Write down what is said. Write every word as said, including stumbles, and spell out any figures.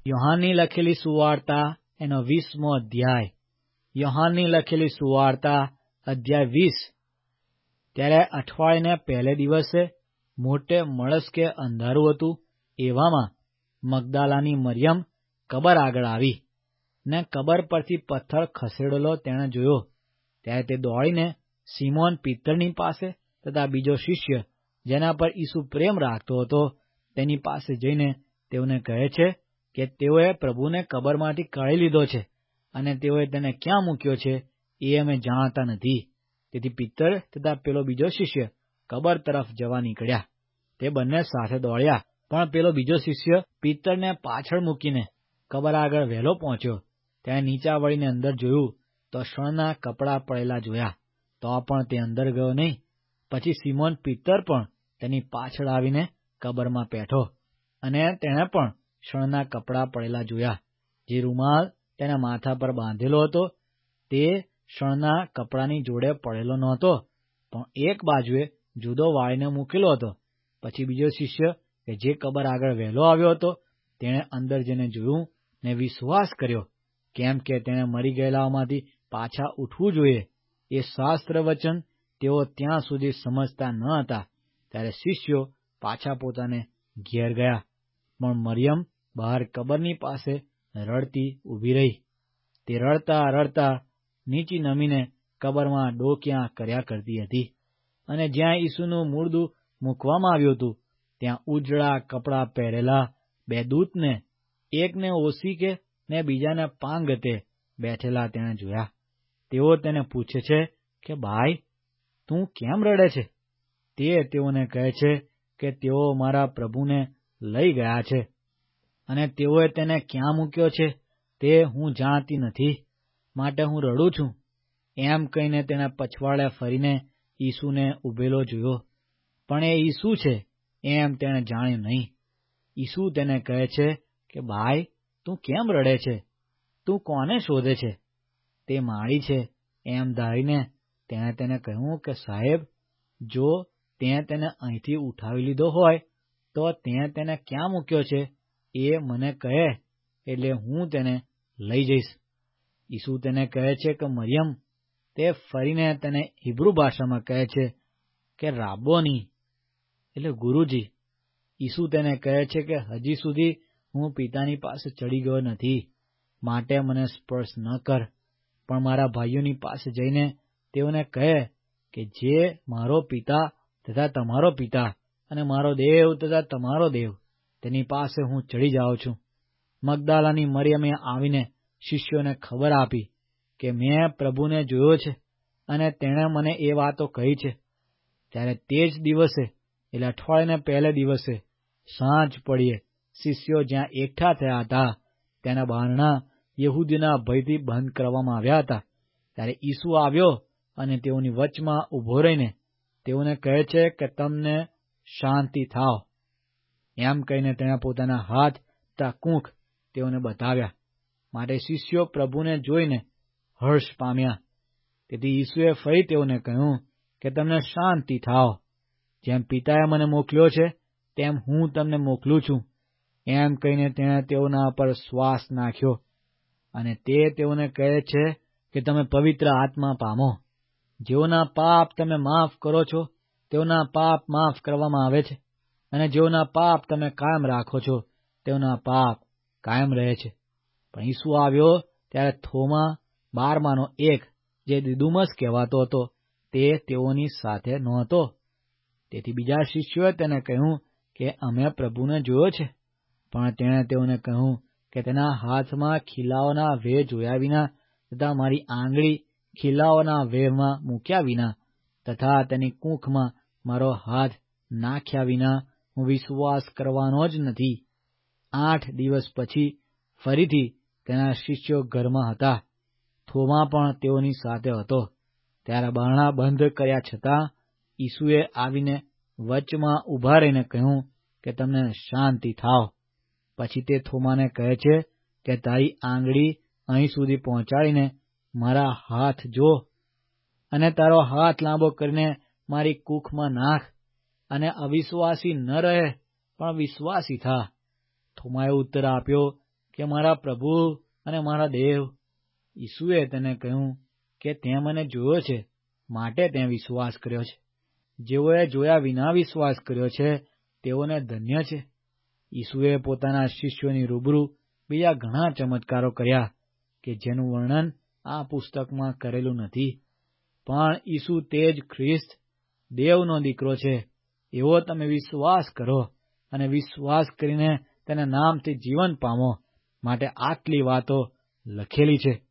યોહાનની લખેલી સુવાર્તા એનો વીસમો અધ્યાય. યોહાનની લખેલી સુવાર્તા અધ્યાય વીસ. ત્યારે અઠવાડિયાને પહેલે દિવસે મોટે મળસ કે અંધારું હતું. એવામાં મગદાલાની મરિયમ કબર આગળ આવી ને કબર પરથી પથ્થર ખસેડેલો તેણે જોયો. ત્યારે તે દોડીને સિમોન પિત્તરની પાસે તથા બીજો શિષ્ય જેના પર ઈસુ પ્રેમ રાખતો હતો તેની પાસે જઈને તેઓને કહે છે કે તેઓએ પ્રભુને કબરમાંથી કાઢી લીધો છે અને તેઓએ તેને ક્યાં મૂક્યો છે એ અમે જાણતા નથી. તેથી પિત્તર તથા પેલો બીજો શિષ્ય કબર તરફ જવા નીકળ્યા. તે બંને સાથે દોડ્યા, પણ પેલો બીજો શિષ્ય પિત્તરને પાછળ મૂકીને કબર આગળ વહેલો પહોંચ્યો. ત્યાં નીચા વળીને અંદર જોયું તો શણના કપડાં પડેલા જોયા, તો પણ તે અંદર ગયો નહીં. પછી સિમોન પિત્તર પણ તેની પાછળ આવીને કબરમાં બેઠો, અને તેણે પણ શણના કપડાં પડેલા જોયા. જે રૂમાલ તેના માથા પર બાંધેલો હતો તે શણના કપડાની જોડે પડેલો નહોતો, પણ એક બાજુએ જુદો વાળીને મૂકેલો હતો. પછી બીજો શિષ્ય કે જે કબર આગળ વહેલો આવ્યો હતો તેણે અંદર જઈને જોયું ને વિશ્વાસ કર્યો, કેમ કે તેણે મરી ગયેલાઓમાંથી પાછા ઉઠવું જોઈએ. એ શાસ્ત્ર વચન તેઓ ત્યાં સુધી સમજતા ન હતા. ત્યારે શિષ્યો પાછા પોતાને ઘેર ગયા, પણ મરિયમ બહાર કબરની પાસે રડતી ઊભી રહી. તે રડતા રડતા નીચી નમીને કબરમાં ડોકિયાં કર્યા કરતી હતી. અને જ્યાં ઈસુનું મૂળદું મૂકવામાં આવ્યું હતું ત્યાં ઉજળા કપડાં પહેરેલા બે દૂતને, એકને ઓશિકે ને બીજાને પાંગતે બેઠેલા તેણે જોયા. તેઓ તેને પૂછે છે કે, ભાઈ, તું કેમ રડે છે? તે તેઓને કહે છે કે તેઓ મારા પ્રભુને લઈ ગયા છે, અને તેઓએ તેને ક્યાં મૂક્યો છે તે હું જાણતી નથી, માટે હું રડું છું. એમ કહીને તેના પછવાડે ફરીને ઈસુને ઊભેલો જોયો, પણ એ ઈસુ છે એમ તેણે જાણ્યું નહીં. ઈસુ તેને કહે છે કે, ભાઈ, તું કેમ રડે છે? તું કોને શોધે છે? તે માળી છે એમ ધારીને તેણે તેને કહ્યું કે, સાહેબ, જો તે તેને અહીંથી ઉઠાવી લીધો હોય તો તે તેને ક્યાં મૂક્યો છે એ મને કહે, એટલે હું તેને લઈ જઈશ. ઈસુ તેને કહે છે કે, મરિયમ. તે ફરીને તેને હિબ્રુ ભાષામાં કહે છે કે, રાબોની, એટલે ગુરુજી. ઈસુ તેને કહે છે કે, હજી સુધી હું પિતાની પાસે ચડી ગયો નથી, માટે મને સ્પર્શ ન કર, પણ મારા ભાઈઓની પાસે જઈને તેઓને કહે કે જે મારો પિતા તથા તમારો પિતા અને મારો દેવ તથા તમારો દેવ, તેની પાસે હું ચડી જાઉં છું. મગદાલાની મરિયમે આવીને શિષ્યોને ખબર આપી કે મેં પ્રભુને જોયો છે અને તેણે મને એ વાતો કહી છે. ત્યારે તે જ દિવસે, એટલે અઠવાડિયાને પહેલે દિવસે સાંજ પડીએ, શિષ્યો જ્યાં એકઠા થયા હતા તેના બારણા યહૂદીના ભયથી બંધ કરવામાં આવ્યા હતા. ત્યારે ઈસુ આવ્યો અને તેઓની વચમાં ઊભો રહીને તેઓને કહે છે કે તમને શાંતિ થાવ. એમ કહીને તેણે પોતાના હાથ તથા કૂંખ તેઓને બતાવ્યા. માટે શિષ્યો પ્રભુને જોઈને હર્ષ પામ્યા. તેથી ઈસુએ ફરી તેઓને કહ્યું કે તમને શાંતિ થાવ. જેમ પિતાએ મને મોકલ્યો છે તેમ હું તમને મોકલું છું. એમ કહીને તેણે તેઓના પર શ્વાસ નાખ્યો, અને તે તેઓને કહે છે કે તમે પવિત્ર આત્મા પામો. જેઓના પાપ તમે માફ કરો છો તેઓના પાપ માફ કરવામાં આવે છે, અને જેઓના પાપ તમે કાયમ રાખો છો તેઓના પાપ કાયમ રહે છે. પણ ઈસુ આવ્યો ત્યારે થોમા, બારમાનો એક, જે દિદુમસ કહેવાતો હતો, તે તેઓની સાથે નહોતો. તેથી બીજા શિષ્યોએ તેને કહ્યું કે અમે પ્રભુને જોયો છે. પણ તેણે તેઓને કહ્યું કે તેના હાથમાં ખીલાઓના વેહ જોયા વિના તથા મારી આંગળી ખીલાઓના વેહમાં મૂક્યા વિના તથા તેની કૂંખમાં મારો હાથ નાખ્યા વિના હું વિશ્વાસ કરવાનો જ નથી. આઠ દિવસ પછી ફરીથી તેના શિષ્યો ઘરમાં હતા. થોમા પણ તેઓની સાથે હતો. ત્યારે બારણા બંધ કર્યા છતાં ઈસુએ આવીને વચમાં ઊભા રહીને કહ્યું કે તમને શાંતિ થાવ. પછી તે થોમાને કહે છે કે તારી આંગળી અહીં સુધી પહોંચાડીને મારા હાથ જો, અને તારો હાથ લાંબો કરીને મારી કૂખમાં નાખ, અને અવિશ્વાસી ન રહે પણ વિશ્વાસી થા. થોમાએ ઉત્તર આપ્યો કે મારા પ્રભુ અને મારા દેવ. ઈસુએ તેને કહ્યું કે તે મને જોયો છે, માટે તે વિશ્વાસ કર્યો છે. જેઓએ જોયા વિના વિશ્વાસ કર્યો છે તેઓને ધન્ય છે. ઈસુએ પોતાના શિષ્યોની રૂબરૂ બીજા ઘણા ચમત્કારો કર્યા કે જેનું વર્ણન આ પુસ્તકમાં કરેલું નથી. પણ ઈસુ તે જ ખ્રિસ્ત, દેવનો દીકરો છે, એવો તમે વિશ્વાસ કરો અને વિશ્વાસ કરીને તેના નામથી જીવન પામો. માટે આટલી વાતો લખેલી છે.